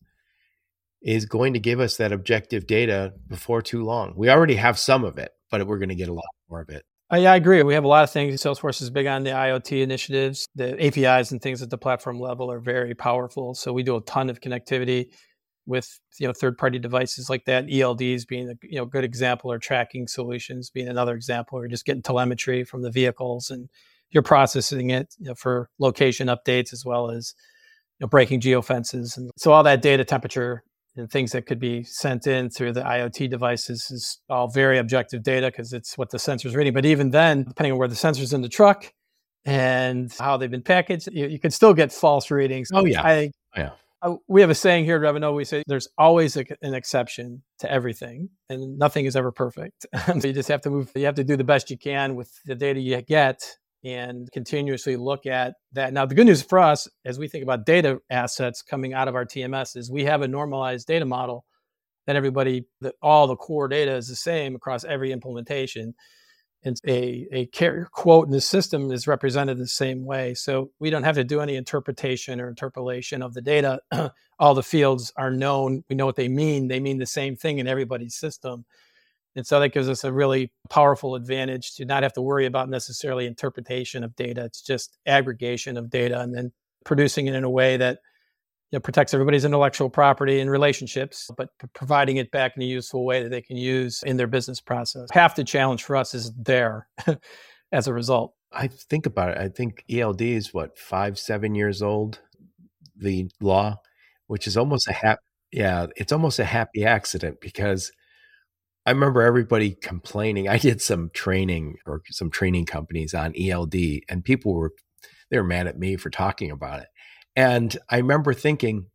is going to give us that objective data before too long. We already have some of it, but we're going to get a lot more of it. Uh, yeah, I agree. We have a lot of things. Salesforce is big on the I O T initiatives. The A P Is and things at the platform level are very powerful. So we do a ton of connectivity with, you know, third-party devices like that. E L Ds being a, you know, good example, or tracking solutions being another example. Or just getting telemetry from the vehicles and you're processing it, you know, for location updates, as well as, you know, breaking geofences. And so all that data, temperature, and things that could be sent in through the I O T devices is all very objective data, because it's what the sensor's reading. But even then, depending on where the sensor's in the truck and how they've been packaged, you, you can still get false readings. Oh, yeah. I, yeah. I, we have a saying here at Revenova. We say there's always a, an exception to everything, and nothing is ever perfect. So you just have to move. You have to do the best you can with the data you get, and continuously look at that. Now, the good news for us, as we think about data assets coming out of our T M S, is we have a normalized data model that everybody, that all the core data is the same across every implementation. And a, a carrier quote in the system is represented the same way. So we don't have to do any interpretation or interpolation of the data. All the fields are known. We know what they mean. They mean the same thing in everybody's system. And so that gives us a really powerful advantage to not have to worry about necessarily interpretation of data. It's just aggregation of data and then producing it in a way that, you know, protects everybody's intellectual property and relationships, but providing it back in a useful way that they can use in their business process. Half the challenge for us is there as a result. I think about it. I think E L D is what, five, seven years old, the law, which is almost a happy, yeah, it's almost a happy accident, because I remember everybody complaining. I did some training or some training companies on E L D, and people were, they were mad at me for talking about it. And I remember thinking,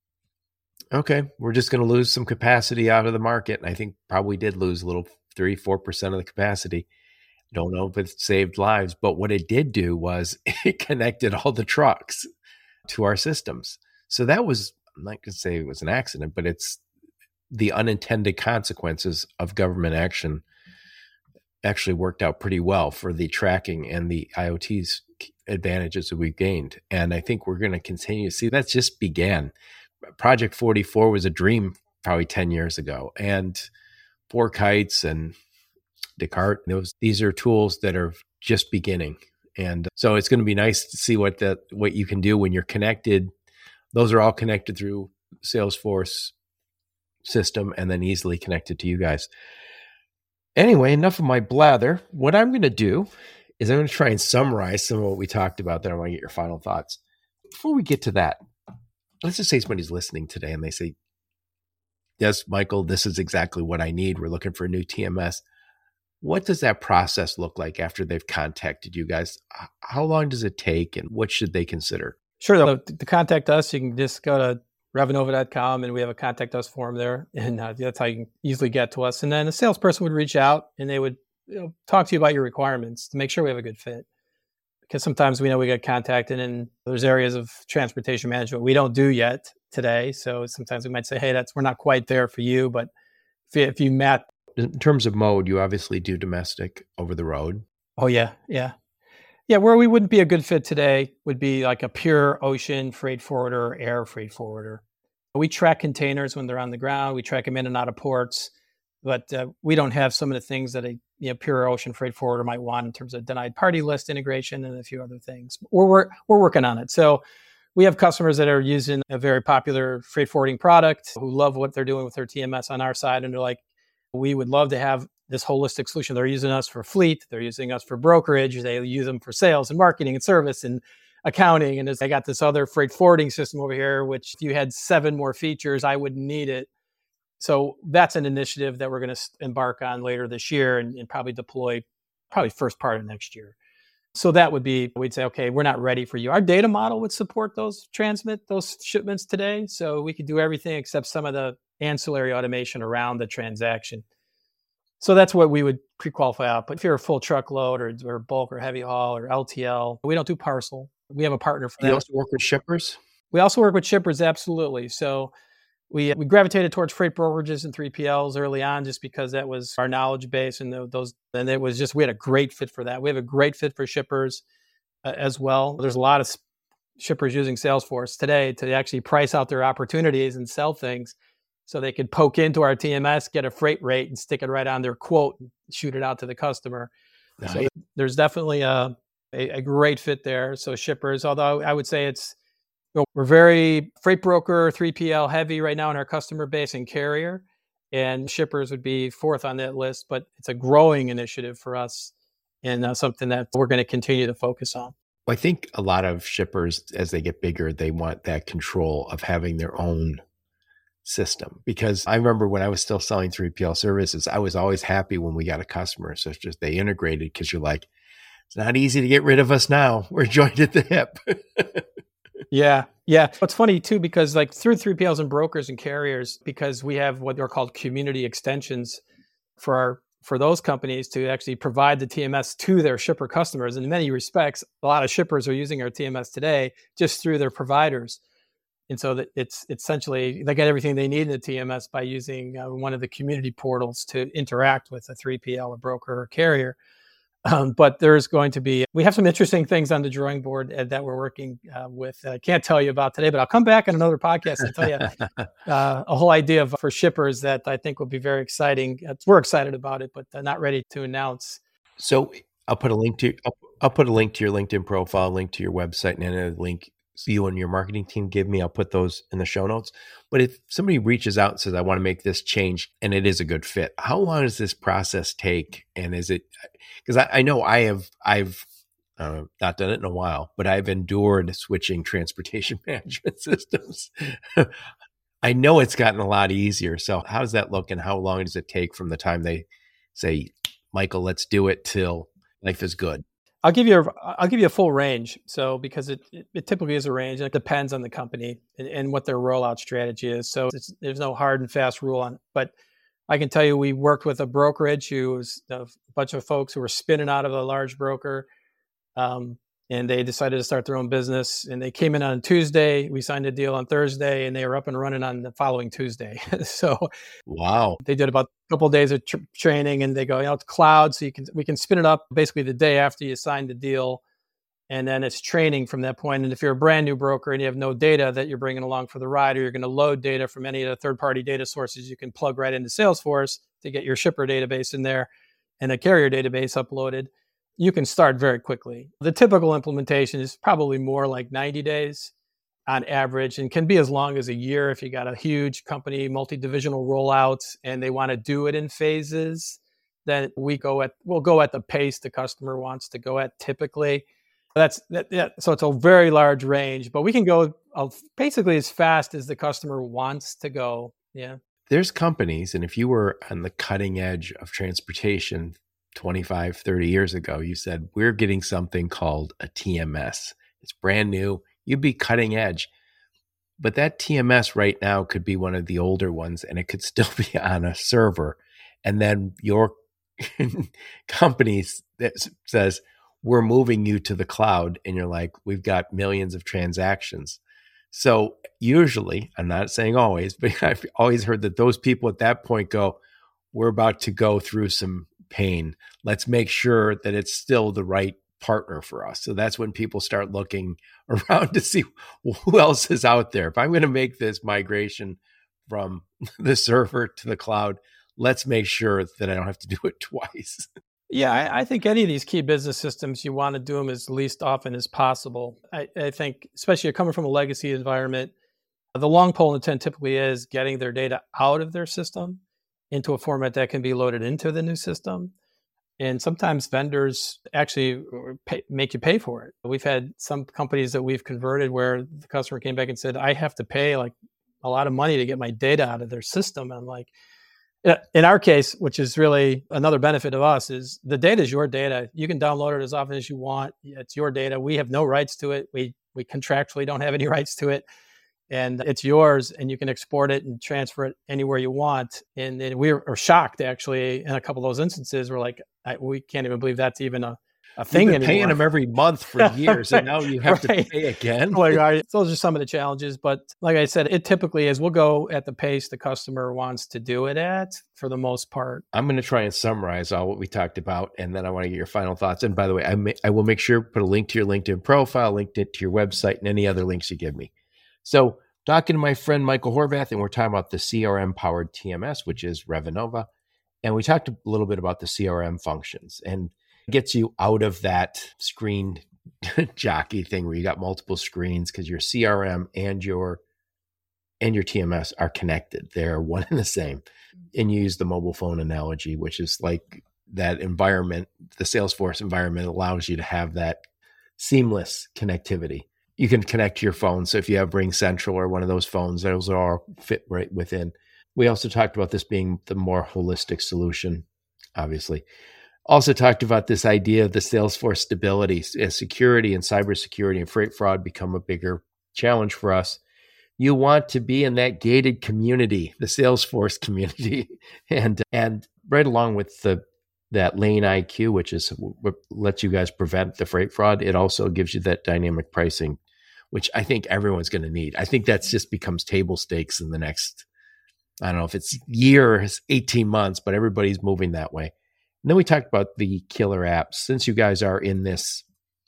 okay, we're just going to lose some capacity out of the market. And I think probably did lose a little, three, four percent of the capacity. Don't know if it saved lives, but what it did do was it connected all the trucks to our systems. So that was, I'm not going to say it was an accident, but it's the unintended consequences of government action actually worked out pretty well for the tracking and the I O T's advantages that we've gained. And I think we're going to continue to see that. Just began. Project forty-four was a dream probably ten years ago. And FourKites and Descartes, those, these are tools that are just beginning. And so it's going to be nice to see what that, what you can do when you're connected. Those are all connected through Salesforce system and then easily connected to you guys. Anyway, enough of my blather. What I'm going to do is I'm going to try and summarize some of what we talked about. Then I want to get your final thoughts. Before we get to that, let's just say somebody's listening today and they say, yes, Michael, this is exactly what I need. We're looking for a new T M S. What does that process look like after they've contacted you guys? How long does it take and what should they consider? Sure. So to contact us, you can just go to revenova dot com and we have a contact us form there. And uh, that's how you can easily get to us. And then a salesperson would reach out and they would you know, talk to you about your requirements to make sure we have a good fit. Because sometimes we know we get contacted and there's areas of transportation management we don't do yet today. So sometimes we might say, hey, that's we're not quite there for you. But if you, if you met. In terms of mode, you obviously do domestic over the road. Oh, yeah. Yeah. Yeah. Where we wouldn't be a good fit today would be like a pure ocean freight forwarder, air freight forwarder. We track containers when they're on the ground. We track them in and out of ports. But uh, we don't have some of the things that a you know, pure ocean freight forwarder might want in terms of denied party list integration and a few other things. We're, we're, we're working on it. So we have customers that are using a very popular freight forwarding product who love what they're doing with their T M S on our side. And they're like, we would love to have this holistic solution. They're using us for fleet. They're using us for brokerage. They use them for sales and marketing and service and accounting. And I got this other freight forwarding system over here, which if you had seven more features, I wouldn't need it. So that's an initiative that we're going to embark on later this year and, and probably deploy probably first part of next year. So that would be, we'd say, okay, we're not ready for you. Our data model would support those transmit, those shipments today. So we could do everything except some of the ancillary automation around the transaction. So that's what we would pre-qualify out. But if you're a full truckload or, or bulk or heavy haul or L T L, we don't do parcel. We have a partner for that. You also work with shippers? We also work with shippers, absolutely. So we we gravitated towards freight brokerages and three P Ls early on just because that was our knowledge base and those, and it was just, we had a great fit for that. We have a great fit for shippers uh, as well. There's a lot of shippers using Salesforce today to actually price out their opportunities and sell things. So they could poke into our T M S, get a freight rate, and stick it right on their quote and shoot it out to the customer. Nice. So there's definitely a, a, a great fit there. So shippers, although I would say it's, you know, we're very freight broker, three P L heavy right now in our customer base and carrier. And shippers would be fourth on that list, but it's a growing initiative for us and uh, something that we're going to continue to focus on. I think a lot of shippers, as they get bigger, they want that control of having their own system. Because I remember when I was still selling three P L services, I was always happy when we got a customer. So it's just they integrated because you're like, it's not easy to get rid of us now. We're joined at the hip. Yeah. Yeah. It's funny too, because like through three P Ls and brokers and carriers, because we have what are called community extensions for our, for those companies to actually provide the T M S to their shipper customers. In many respects, a lot of shippers are using our T M S today just through their providers. And so that it's essentially, they get everything they need in the T M S by using uh, one of the community portals to interact with a three P L, a broker, or carrier. Um, but there's going to be, we have some interesting things on the drawing board uh, that we're working uh, with. I uh, can't tell you about today, but I'll come back on another podcast and tell you uh, a whole idea of, for shippers that I think will be very exciting. It's, we're excited about it, but uh, not ready to announce. So I'll put a link to, I'll, I'll put a link to your LinkedIn profile, link to your website, and a link you and your marketing team give me. I'll put those in the show notes. But if somebody reaches out and says, I want to make this change and it is a good fit, how long does this process take? And is it, because I, I know I have, I've uh, not done it in a while, but I've endured switching transportation management systems. I know it's gotten a lot easier. So how does that look and how long does it take from the time they say, Michael, let's do it till life is good? I'll give you a, I'll give you a full range. So because it, it, it typically is a range, and it depends on the company and, and what their rollout strategy is. So it's, there's no hard and fast rule on it. But I can tell you, we worked with a brokerage who was a bunch of folks who were spinning out of a large broker, um, and they decided to start their own business. And they came in on Tuesday. We signed a deal on Thursday, and they were up and running on the following Tuesday. So wow, they did about a couple of days of tr- training, and they go, you know, it's cloud, so you can we can spin it up basically the day after you sign the deal, and then it's training from that point. And if you're a brand new broker and you have no data that you're bringing along for the ride, or you're going to load data from any of the third-party data sources, you can plug right into Salesforce to get your shipper database in there and a carrier database uploaded. You can start very quickly. The typical implementation is probably more like ninety days on average, and can be as long as a year if you got a huge company, multi-divisional rollouts, and they want to do it in phases. Then we go at we'll go at the pace the customer wants to go at typically. That's that, yeah, so it's a very large range, but we can go uh, basically as fast as the customer wants to go. Yeah. There's companies, and if you were on the cutting edge of transportation twenty-five, thirty years ago, you said, we're getting something called a T M S. It's brand new. You'd be cutting edge. But that T M S right now could be one of the older ones, and it could still be on a server. And then your company that says, we're moving you to the cloud. And you're like, we've got millions of transactions. So usually, I'm not saying always, but I've always heard that those people at that point go, we're about to go through some pain. Let's make sure that it's still the right partner for us. So that's when people start looking around to see who else is out there. If I'm going to make this migration from the server to the cloud, let's make sure that I don't have to do it twice. Yeah, I, I think any of these key business systems, you want to do them as least often as possible. I, I think, especially you're coming from a legacy environment, the long pole in the tent typically is getting their data out of their system into a format that can be loaded into the new system. And sometimes vendors actually pay, make you pay for it. We've had some companies that we've converted where the customer came back and said, I have to pay like a lot of money to get my data out of their system. And I'm like, in our case, which is really another benefit of us, is the data is your data. You can download it as often as you want. It's your data. We have no rights to it. We we contractually don't have any rights to it. And it's yours, and you can export it and transfer it anywhere you want. And, and we were shocked, actually, in a couple of those instances. We're like, I, we can't even believe that's even a, a thing You've been anymore. Paying them every month for years, and now you have right. to pay again. Like, right. Those are some of the challenges. But like I said, it typically is we'll go at the pace the customer wants to do it at for the most part. I'm going to try and summarize all what we talked about, and then I want to get your final thoughts. And by the way, I, may, I will make sure to put a link to your LinkedIn profile, linked it to your website, and any other links you give me. So talking to my friend Michael Horvath, and we're talking about the C R M-powered T M S, which is Revenova. And we talked a little bit about the C R M functions, and it gets you out of that screen jockey thing where you got multiple screens, because your C R M and your and your T M S are connected. They're one and the same. And you use the mobile phone analogy, which is like that environment, the Salesforce environment allows you to have that seamless connectivity. You can connect to your phone. So if you have Ring Central or one of those phones, those are all fit right within. We also talked about this being the more holistic solution, obviously. Also talked about this idea of the Salesforce stability. As security and cybersecurity and freight fraud become a bigger challenge for us, you want to be in that gated community, the Salesforce community, and and right along with the that Lane I Q, which is what lets you guys prevent the freight fraud. It also gives you that dynamic pricing, which I think everyone's going to need. I think that's just becomes table stakes in the next, I don't know if it's years, eighteen months, but everybody's moving that way. And then we talked about the killer apps. Since you guys are in this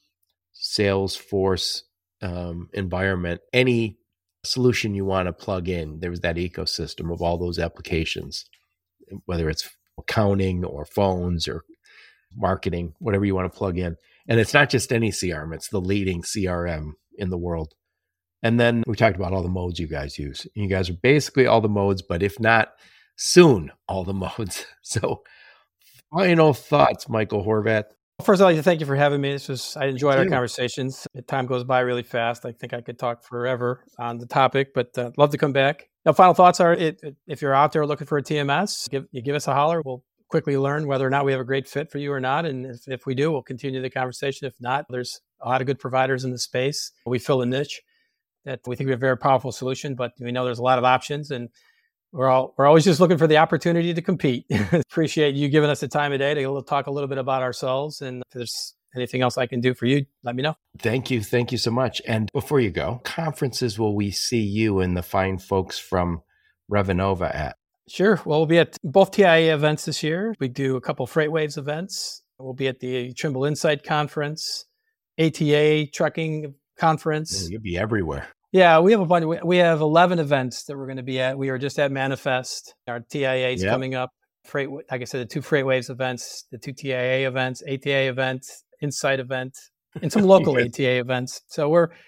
Salesforce um, environment, any solution you want to plug in, there's that ecosystem of all those applications, whether it's accounting or phones or marketing, whatever you want to plug in. And it's not just any C R M, it's the leading C R M in the world. And then we talked about all the modes you guys use. You guys are basically all the modes, but if not soon, all the modes. So final thoughts, Michael Horvath. First, I'd like to thank you for having me. This was, I enjoyed Thank our you. conversations. The time goes by really fast. I think I could talk forever on the topic, but uh, love to come back. Now, final thoughts are, it, it, if you're out there looking for a T M S, give, you give us a holler. We'll quickly learn whether or not we have a great fit for you or not. And if, if we do, we'll continue the conversation. If not, there's a lot of good providers in the space. We fill a niche that we think we have a very powerful solution, but we know there's a lot of options, and we're all we're always just looking for the opportunity to compete. Appreciate you giving us the time of day to talk a little bit about ourselves. And if there's anything else I can do for you, let me know. Thank you. Thank you so much. And before you go, conferences will we see you and the fine folks from Revenova at? Sure. Well, we'll be at both T I A events this year. We do a couple FreightWaves events. We'll be at the Trimble Insight Conference, A T A Trucking Conference. Oh, you'll be everywhere. Yeah, we have a bunch. We have eleven events that we're going to be at. We are just at Manifest. Our T I A is Yep. coming up. Freight, like I said, the two FreightWaves events, the two T I A events, A T A event, Insight event, and some local Yeah. A T A events. So we're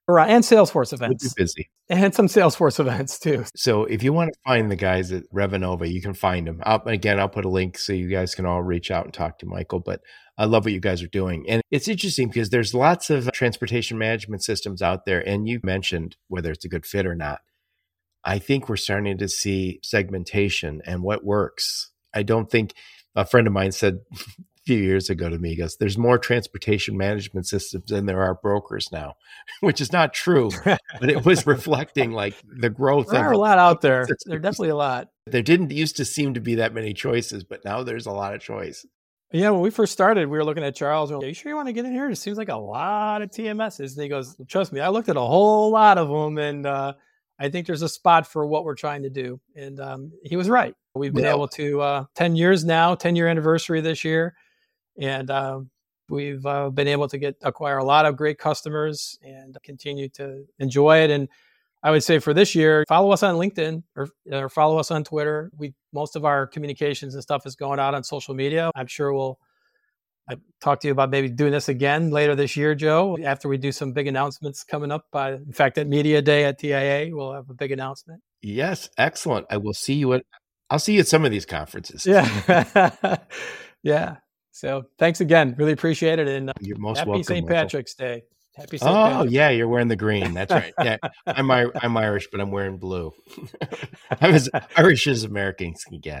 Right, and Salesforce events. We'll be busy. And some Salesforce events too. So if you want to find the guys at Revenova, you can find them. I'll, again, I'll put a link so you guys can all reach out and talk to Michael. But I love what you guys are doing. And it's interesting because there's lots of transportation management systems out there. And you mentioned whether it's a good fit or not. I think we're starting to see segmentation and what works. I don't think, a friend of mine said a few years ago to me, he goes, there's more transportation management systems than there are brokers now, which is not true, but it was reflecting like the growth. There of are a lot out there. There are definitely a lot. There didn't used to seem to be that many choices, but now there's a lot of choice. Yeah, when we first started, we were looking at Charles. And we're like, are you sure you want to get in here? It seems like a lot of T M Ss. And he goes, trust me, I looked at a whole lot of them, and uh, I think there's a spot for what we're trying to do. And um, he was right. We've been well, able to, uh, ten years now, ten year anniversary this year. And uh, we've uh, been able to get acquire a lot of great customers and continue to enjoy it. And I would say for this year, follow us on LinkedIn or, or follow us on Twitter. We most of our communications and stuff is going out on social media. I'm sure we'll I talk to you about maybe doing this again later this year, Joe, after we do some big announcements coming up. By, in fact, at Media Day at T I A, we'll have a big announcement. Yes, excellent. I will see you at, I'll see you at some of these conferences. Yeah. Yeah. So thanks again. Really appreciate it. And uh, you're most happy welcome. Saint Patrick's Day. Happy Saint Oh, Patrick's yeah. You're wearing the green. That's right. Yeah. I'm I'm Irish, but I'm wearing blue. I'm as Irish as Americans can get.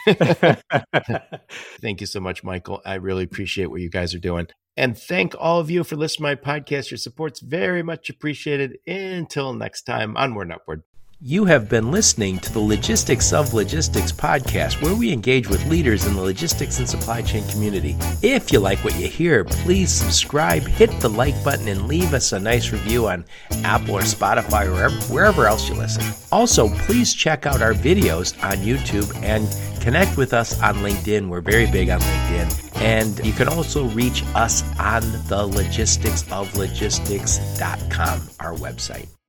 Thank you so much, Michael. I really appreciate what you guys are doing. And thank all of you for listening to my podcast. Your support's very much appreciated. Until next time, onward and upward. You have been listening to the Logistics of Logistics podcast, where we engage with leaders in the logistics and supply chain community. If you like what you hear, please subscribe, hit the like button, and leave us a nice review on Apple or Spotify or wherever, wherever else you listen. Also, please check out our videos on YouTube and connect with us on LinkedIn. We're very big on LinkedIn. And you can also reach us on the logistics of logistics dot com, our website.